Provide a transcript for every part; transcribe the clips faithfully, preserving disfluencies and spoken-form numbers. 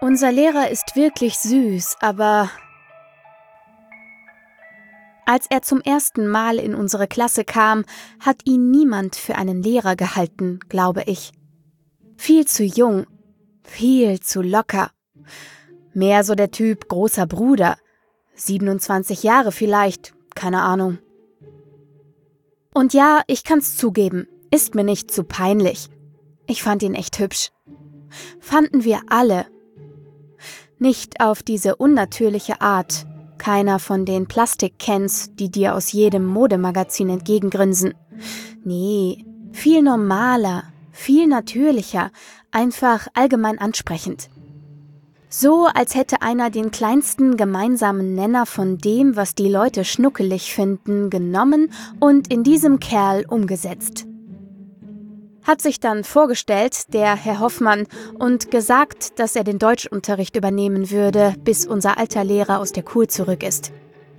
Unser Lehrer ist wirklich süß, aber als er zum ersten Mal in unsere Klasse kam, hat ihn niemand für einen Lehrer gehalten, glaube ich. Viel zu jung, viel zu locker. Mehr so der Typ großer Bruder. siebenundzwanzig Jahre vielleicht, keine Ahnung. Und ja, ich kann's zugeben, ist mir nicht zu peinlich. Ich fand ihn echt hübsch. Fanden wir alle. Nicht auf diese unnatürliche Art. Keiner von den Plastik-Cans, die dir aus jedem Modemagazin entgegengrinsen. Nee, viel normaler, viel natürlicher, einfach allgemein ansprechend. So, als hätte einer den kleinsten gemeinsamen Nenner von dem, was die Leute schnuckelig finden, genommen und in diesem Kerl umgesetzt. Hat sich dann vorgestellt, der Herr Hoffmann, und gesagt, dass er den Deutschunterricht übernehmen würde, bis unser alter Lehrer aus der Kur zurück ist.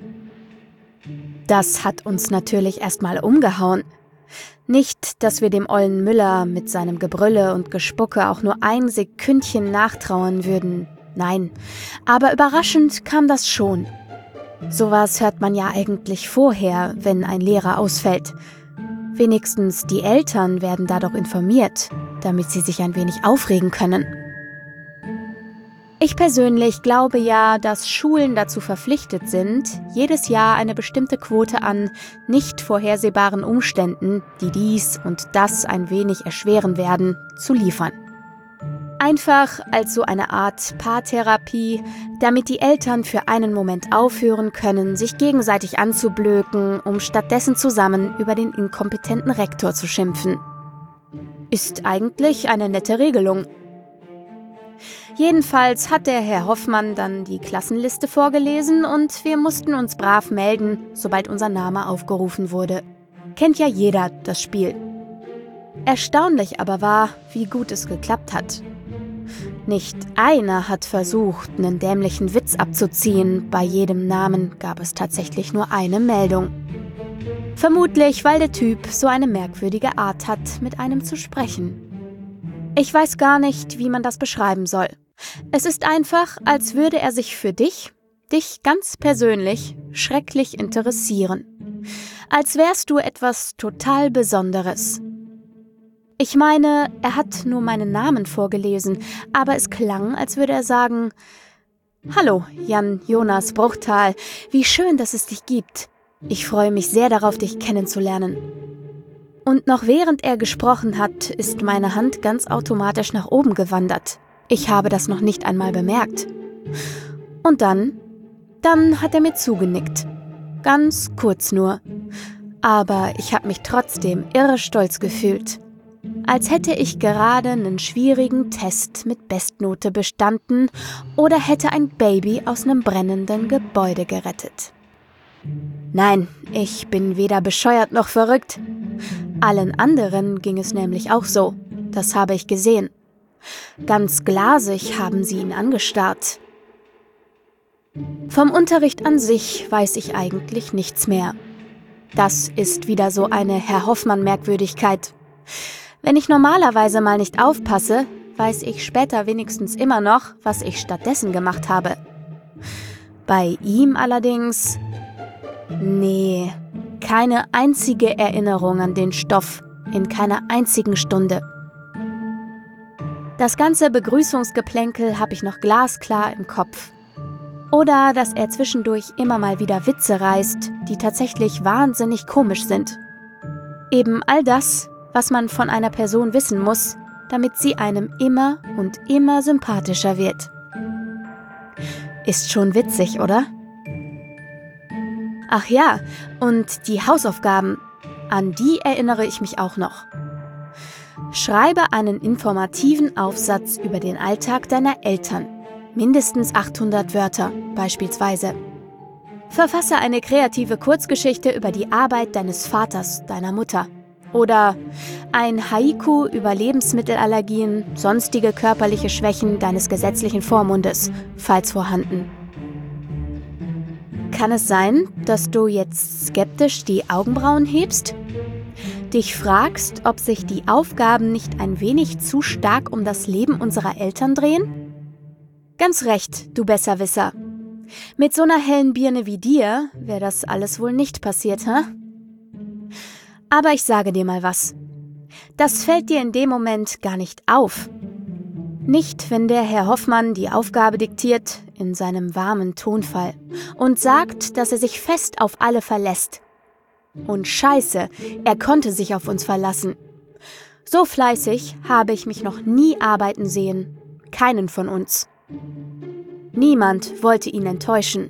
Das hat uns natürlich erstmal umgehauen. Nicht, dass wir dem ollen Müller mit seinem Gebrülle und Gespucke auch nur ein Sekündchen nachtrauern würden. Nein, aber überraschend kam das schon. Sowas hört man ja eigentlich vorher, wenn ein Lehrer ausfällt. Wenigstens die Eltern werden dadurch informiert, damit sie sich ein wenig aufregen können. Ich persönlich glaube ja, dass Schulen dazu verpflichtet sind, jedes Jahr eine bestimmte Quote an nicht vorhersehbaren Umständen, die dies und das ein wenig erschweren werden, zu liefern. Einfach als so eine Art Paartherapie, damit die Eltern für einen Moment aufhören können, sich gegenseitig anzublöken, um stattdessen zusammen über den inkompetenten Rektor zu schimpfen. Ist eigentlich eine nette Regelung. Jedenfalls hat der Herr Hoffmann dann die Klassenliste vorgelesen und wir mussten uns brav melden, sobald unser Name aufgerufen wurde. Kennt ja jeder das Spiel. Erstaunlich aber war, wie gut es geklappt hat. Nicht einer hat versucht, einen dämlichen Witz abzuziehen, bei jedem Namen gab es tatsächlich nur eine Meldung. Vermutlich, weil der Typ so eine merkwürdige Art hat, mit einem zu sprechen. Ich weiß gar nicht, wie man das beschreiben soll. Es ist einfach, als würde er sich für dich, dich ganz persönlich, schrecklich interessieren. Als wärst du etwas total Besonderes. Ich meine, er hat nur meinen Namen vorgelesen, aber es klang, als würde er sagen: »Hallo, Jan Jonas Bruchtal, wie schön, dass es dich gibt. Ich freue mich sehr darauf, dich kennenzulernen.« Und noch während er gesprochen hat, ist meine Hand ganz automatisch nach oben gewandert. Ich habe das noch nicht einmal bemerkt. Und dann, dann hat er mir zugenickt. Ganz kurz nur. Aber ich habe mich trotzdem irre stolz gefühlt. Als hätte ich gerade einen schwierigen Test mit Bestnote bestanden oder hätte ein Baby aus einem brennenden Gebäude gerettet. Nein, ich bin weder bescheuert noch verrückt. Allen anderen ging es nämlich auch so. Das habe ich gesehen. Ganz glasig haben sie ihn angestarrt. Vom Unterricht an sich weiß ich eigentlich nichts mehr. Das ist wieder so eine Herr Hoffmann-Merkwürdigkeit. Wenn ich normalerweise mal nicht aufpasse, weiß ich später wenigstens immer noch, was ich stattdessen gemacht habe. Bei ihm allerdings, nee, keine einzige Erinnerung an den Stoff, in keiner einzigen Stunde. Das ganze Begrüßungsgeplänkel habe ich noch glasklar im Kopf. Oder dass er zwischendurch immer mal wieder Witze reißt, die tatsächlich wahnsinnig komisch sind. Eben all das, was man von einer Person wissen muss, damit sie einem immer und immer sympathischer wird. Ist schon witzig, oder? Ach ja, und die Hausaufgaben, an die erinnere ich mich auch noch. Schreibe einen informativen Aufsatz über den Alltag deiner Eltern. Mindestens achthundert Wörter, beispielsweise. Verfasse eine kreative Kurzgeschichte über die Arbeit deines Vaters, deiner Mutter. Oder ein Haiku über Lebensmittelallergien, sonstige körperliche Schwächen deines gesetzlichen Vormundes, falls vorhanden. Kann es sein, dass du jetzt skeptisch die Augenbrauen hebst? Dich fragst, ob sich die Aufgaben nicht ein wenig zu stark um das Leben unserer Eltern drehen? Ganz recht, du Besserwisser. Mit so einer hellen Birne wie dir wäre das alles wohl nicht passiert, hä? Aber ich sage dir mal was. Das fällt dir in dem Moment gar nicht auf. Nicht, wenn der Herr Hoffmann die Aufgabe diktiert, in seinem warmen Tonfall, und sagt, dass er sich fest auf alle verlässt. Und scheiße, er konnte sich auf uns verlassen. So fleißig habe ich mich noch nie arbeiten sehen. Keinen von uns. Niemand wollte ihn enttäuschen.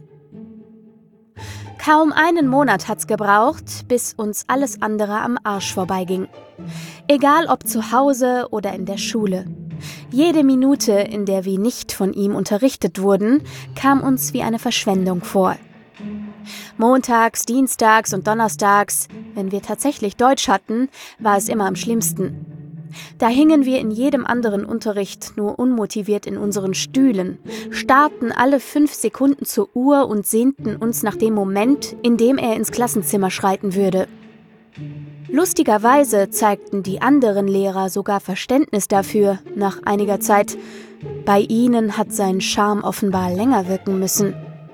Kaum einen Monat hat's gebraucht, bis uns alles andere am Arsch vorbeiging. Egal ob zu Hause oder in der Schule. Jede Minute, in der wir nicht von ihm unterrichtet wurden, kam uns wie eine Verschwendung vor. Montags, Dienstags und Donnerstags, wenn wir tatsächlich Deutsch hatten, war es immer am schlimmsten. Da hingen wir in jedem anderen Unterricht nur unmotiviert in unseren Stühlen, starrten alle fünf Sekunden zur Uhr und sehnten uns nach dem Moment, in dem er ins Klassenzimmer schreiten würde. Lustigerweise zeigten die anderen Lehrer sogar Verständnis dafür, nach einiger Zeit. Bei ihnen hat sein Charme offenbar länger wirken müssen.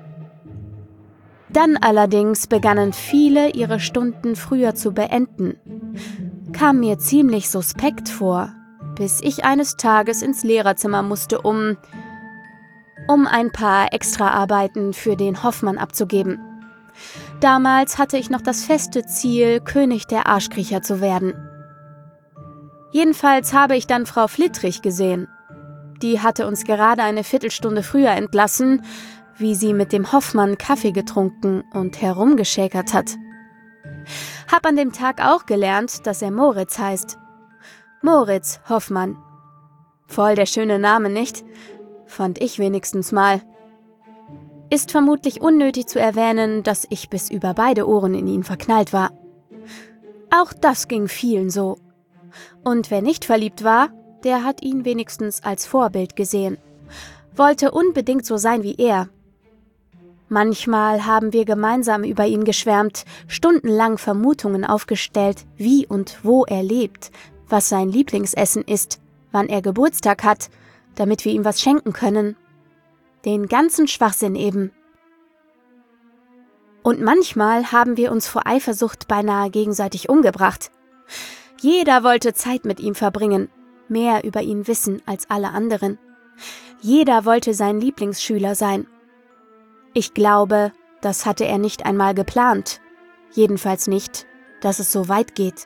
Dann allerdings begannen viele, ihre Stunden früher zu beenden. Kam mir ziemlich suspekt vor, bis ich eines Tages ins Lehrerzimmer musste, um, um ein paar Extraarbeiten für den Hoffmann abzugeben. Damals hatte ich noch das feste Ziel, König der Arschkriecher zu werden. Jedenfalls habe ich dann Frau Flittrich gesehen. Die hatte uns gerade eine Viertelstunde früher entlassen, wie sie mit dem Hoffmann Kaffee getrunken und herumgeschäkert hat. Hab an dem Tag auch gelernt, dass er Moritz heißt. Moritz Hoffmann. Voll der schöne Name, nicht? Fand ich wenigstens mal. Ist vermutlich unnötig zu erwähnen, dass ich bis über beide Ohren in ihn verknallt war. Auch das ging vielen so. Und wer nicht verliebt war, der hat ihn wenigstens als Vorbild gesehen. Wollte unbedingt so sein wie er. Manchmal haben wir gemeinsam über ihn geschwärmt, stundenlang Vermutungen aufgestellt, wie und wo er lebt, was sein Lieblingsessen ist, wann er Geburtstag hat, damit wir ihm was schenken können. Den ganzen Schwachsinn eben. Und manchmal haben wir uns vor Eifersucht beinahe gegenseitig umgebracht. Jeder wollte Zeit mit ihm verbringen, mehr über ihn wissen als alle anderen. Jeder wollte sein Lieblingsschüler sein. Ich glaube, das hatte er nicht einmal geplant. Jedenfalls nicht, dass es so weit geht.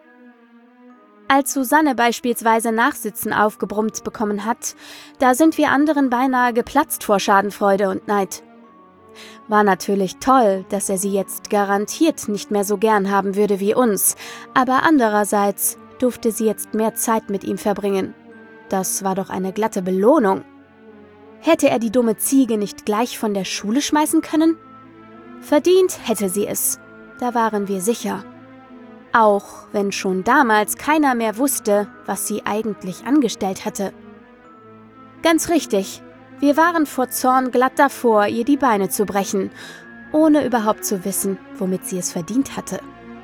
Als Susanne beispielsweise Nachsitzen aufgebrummt bekommen hat, da sind wir anderen beinahe geplatzt vor Schadenfreude und Neid. War natürlich toll, dass er sie jetzt garantiert nicht mehr so gern haben würde wie uns, aber andererseits durfte sie jetzt mehr Zeit mit ihm verbringen. Das war doch eine glatte Belohnung. Hätte er die dumme Ziege nicht gleich von der Schule schmeißen können? Verdient hätte sie es, da waren wir sicher. Auch wenn schon damals keiner mehr wusste, was sie eigentlich angestellt hatte. Ganz richtig, wir waren vor Zorn glatt davor, ihr die Beine zu brechen, ohne überhaupt zu wissen, womit sie es verdient hatte.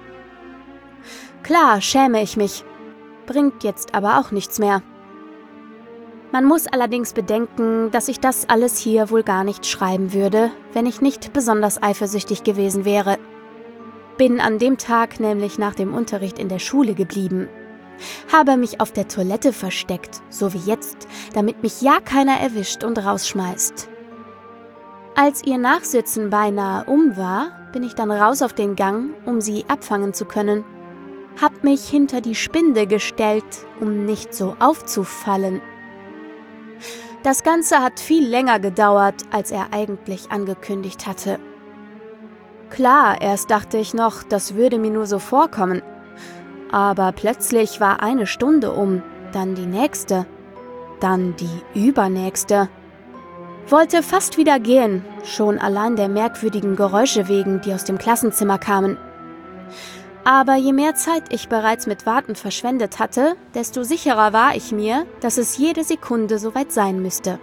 Klar, schäme ich mich, bringt jetzt aber auch nichts mehr. Man muss allerdings bedenken, dass ich das alles hier wohl gar nicht schreiben würde, wenn ich nicht besonders eifersüchtig gewesen wäre. Bin an dem Tag nämlich nach dem Unterricht in der Schule geblieben. Habe mich auf der Toilette versteckt, so wie jetzt, damit mich ja keiner erwischt und rausschmeißt. Als ihr Nachsitzen beinahe um war, bin ich dann raus auf den Gang, um sie abfangen zu können. Hab mich hinter die Spinde gestellt, um nicht so aufzufallen. Das Ganze hat viel länger gedauert, als er eigentlich angekündigt hatte. Klar, erst dachte ich noch, das würde mir nur so vorkommen. Aber plötzlich war eine Stunde um, dann die nächste, dann die übernächste. Wollte fast wieder gehen, schon allein der merkwürdigen Geräusche wegen, die aus dem Klassenzimmer kamen. Aber je mehr Zeit ich bereits mit Warten verschwendet hatte, desto sicherer war ich mir, dass es jede Sekunde soweit sein müsste.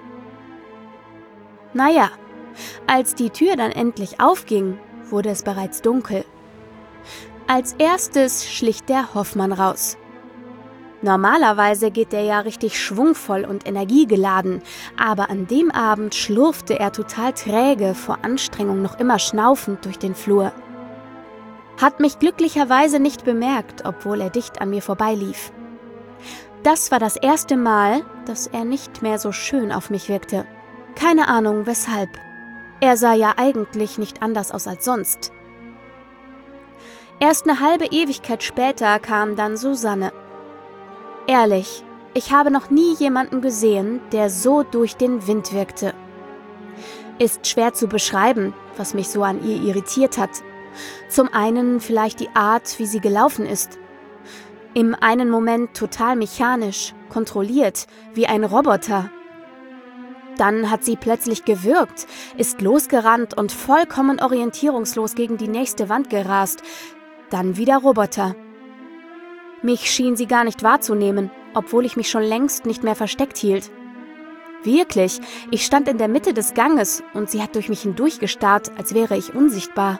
Naja, als die Tür dann endlich aufging, wurde es bereits dunkel. Als erstes schlich der Hoffmann raus. Normalerweise geht der ja richtig schwungvoll und energiegeladen, aber an dem Abend schlurfte er total träge, vor Anstrengung noch immer schnaufend durch den Flur. Hat mich glücklicherweise nicht bemerkt, obwohl er dicht an mir vorbeilief. Das war das erste Mal, dass er nicht mehr so schön auf mich wirkte. Keine Ahnung, weshalb. Er sah ja eigentlich nicht anders aus als sonst. Erst eine halbe Ewigkeit später kam dann Susanne. Ehrlich, ich habe noch nie jemanden gesehen, der so durch den Wind wirkte. Ist schwer zu beschreiben, was mich so an ihr irritiert hat. Zum einen vielleicht die Art, wie sie gelaufen ist. Im einen Moment total mechanisch, kontrolliert, wie ein Roboter. Dann hat sie plötzlich gewürgt, ist losgerannt und vollkommen orientierungslos gegen die nächste Wand gerast. Dann wieder Roboter. Mich schien sie gar nicht wahrzunehmen, obwohl ich mich schon längst nicht mehr versteckt hielt. Wirklich, ich stand in der Mitte des Ganges und sie hat durch mich hindurchgestarrt, als wäre ich unsichtbar.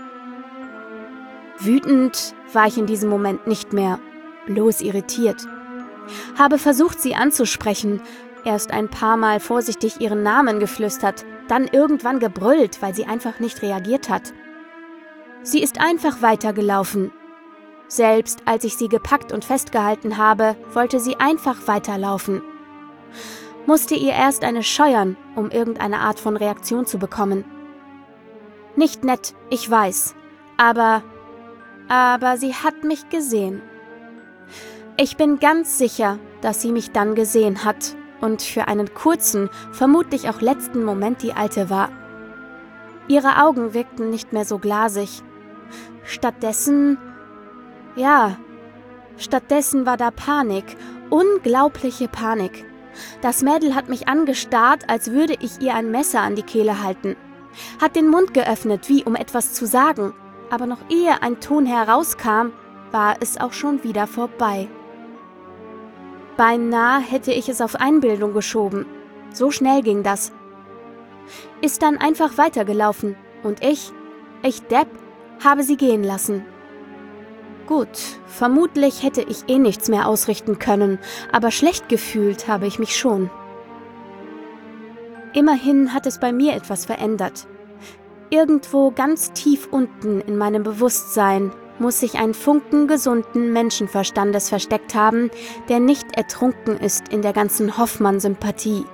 Wütend war ich in diesem Moment nicht mehr, bloß irritiert. Habe versucht, sie anzusprechen, erst ein paar Mal vorsichtig ihren Namen geflüstert, dann irgendwann gebrüllt, weil sie einfach nicht reagiert hat. Sie ist einfach weitergelaufen. Selbst als ich sie gepackt und festgehalten habe, wollte sie einfach weiterlaufen. Musste ihr erst eine scheuern, um irgendeine Art von Reaktion zu bekommen. Nicht nett, ich weiß, aber, aber sie hat mich gesehen. Ich bin ganz sicher, dass sie mich dann gesehen hat und für einen kurzen, vermutlich auch letzten Moment die Alte war. Ihre Augen wirkten nicht mehr so glasig. Stattdessen... Ja, stattdessen war da Panik, unglaubliche Panik. Das Mädel hat mich angestarrt, als würde ich ihr ein Messer an die Kehle halten. Hat den Mund geöffnet, wie um etwas zu sagen, aber noch ehe ein Ton herauskam, war es auch schon wieder vorbei. Beinahe hätte ich es auf Einbildung geschoben. So schnell ging das. Ist dann einfach weitergelaufen und ich, ich Depp, habe sie gehen lassen. Gut, vermutlich hätte ich eh nichts mehr ausrichten können, aber schlecht gefühlt habe ich mich schon. Immerhin hat es bei mir etwas verändert. Irgendwo ganz tief unten in meinem Bewusstsein muss sich ein Funken gesunden Menschenverstandes versteckt haben, der nicht ertrunken ist in der ganzen Hoffmann-Sympathie.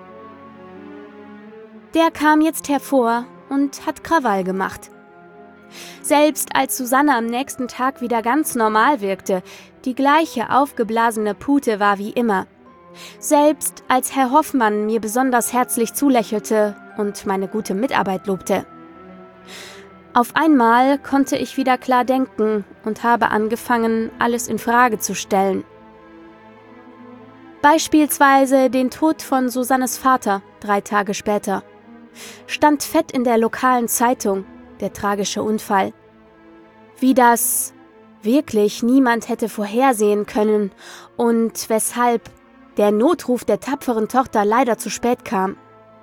Der kam jetzt hervor und hat Krawall gemacht. Selbst als Susanne am nächsten Tag wieder ganz normal wirkte, die gleiche aufgeblasene Pute war wie immer. Selbst als Herr Hoffmann mir besonders herzlich zulächelte und meine gute Mitarbeit lobte. Auf einmal konnte ich wieder klar denken und habe angefangen, alles in Frage zu stellen. Beispielsweise den Tod von Susannes Vater drei Tage später. Stand fett in der lokalen Zeitung, der tragische Unfall. Wie das wirklich niemand hätte vorhersehen können und weshalb der Notruf der tapferen Tochter leider zu spät kam.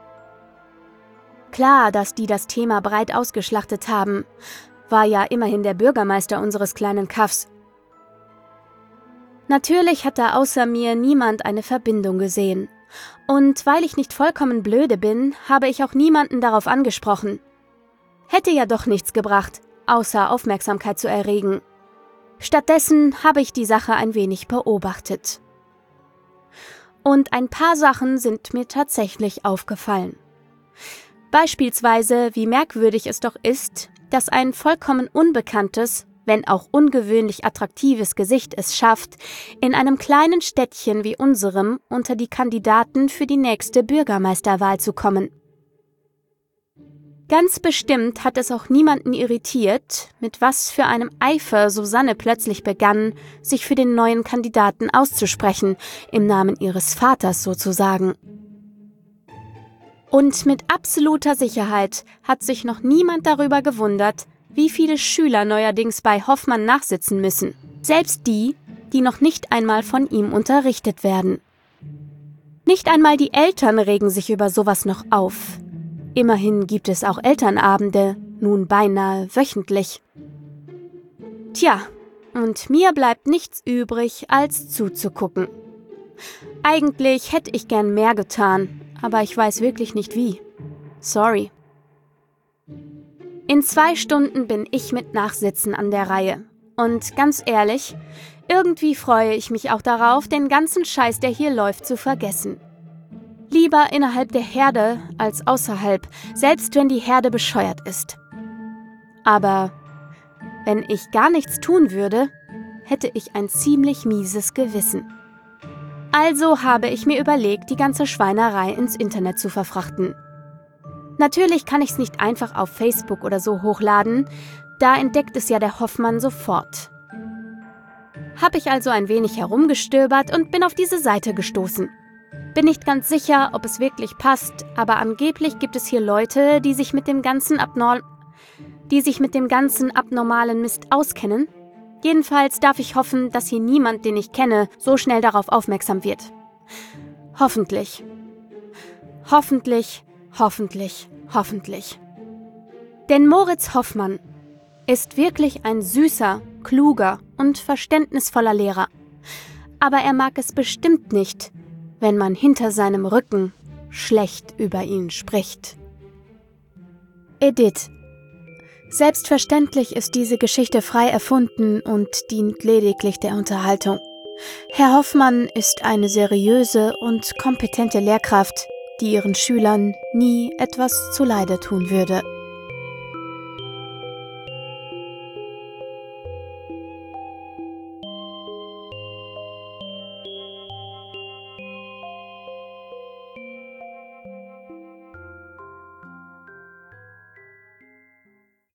Klar, dass die das Thema breit ausgeschlachtet haben, war ja immerhin der Bürgermeister unseres kleinen Kaffs. Natürlich hat da außer mir niemand eine Verbindung gesehen. Und weil ich nicht vollkommen blöde bin, habe ich auch niemanden darauf angesprochen. Hätte ja doch nichts gebracht, außer Aufmerksamkeit zu erregen. Stattdessen habe ich die Sache ein wenig beobachtet. Und ein paar Sachen sind mir tatsächlich aufgefallen. Beispielsweise, wie merkwürdig es doch ist, dass ein vollkommen unbekanntes, wenn auch ungewöhnlich attraktives Gesicht es schafft, in einem kleinen Städtchen wie unserem unter die Kandidaten für die nächste Bürgermeisterwahl zu kommen. Ganz bestimmt hat es auch niemanden irritiert, mit was für einem Eifer Susanne plötzlich begann, sich für den neuen Kandidaten auszusprechen, im Namen ihres Vaters sozusagen. Und mit absoluter Sicherheit hat sich noch niemand darüber gewundert, wie viele Schüler neuerdings bei Hoffmann nachsitzen müssen. Selbst die, die noch nicht einmal von ihm unterrichtet werden. Nicht einmal die Eltern regen sich über sowas noch auf. Immerhin gibt es auch Elternabende, nun beinahe wöchentlich. Tja, Und mir bleibt nichts übrig, als zuzugucken. Eigentlich hätte ich gern mehr getan, aber ich weiß wirklich nicht wie. Sorry. In zwei Stunden bin ich mit Nachsitzen an der Reihe. Und ganz ehrlich, irgendwie freue ich mich auch darauf, den ganzen Scheiß, der hier läuft, zu vergessen. Lieber innerhalb der Herde als außerhalb, selbst wenn die Herde bescheuert ist. Aber wenn ich gar nichts tun würde, hätte ich ein ziemlich mieses Gewissen. Also habe ich mir überlegt, die ganze Schweinerei ins Internet zu verfrachten. Natürlich kann ich es nicht einfach auf Facebook oder so hochladen, da entdeckt es ja der Hoffmann sofort. Habe ich also ein wenig herumgestöbert und bin auf diese Seite gestoßen. Bin nicht ganz sicher, ob es wirklich passt, aber angeblich gibt es hier Leute, die sich mit dem ganzen Abnorm- die sich mit dem ganzen abnormalen Mist auskennen. Jedenfalls darf ich hoffen, dass hier niemand, den ich kenne, so schnell darauf aufmerksam wird. Hoffentlich. Hoffentlich, hoffentlich, hoffentlich. Denn Moritz Hoffmann ist wirklich ein süßer, kluger und verständnisvoller Lehrer. Aber er mag es bestimmt nicht, wenn man hinter seinem Rücken schlecht über ihn spricht. Edith. Selbstverständlich ist diese Geschichte frei erfunden und dient lediglich der Unterhaltung. Herr Hoffmann ist eine seriöse und kompetente Lehrkraft, die ihren Schülern nie etwas zuleide tun würde.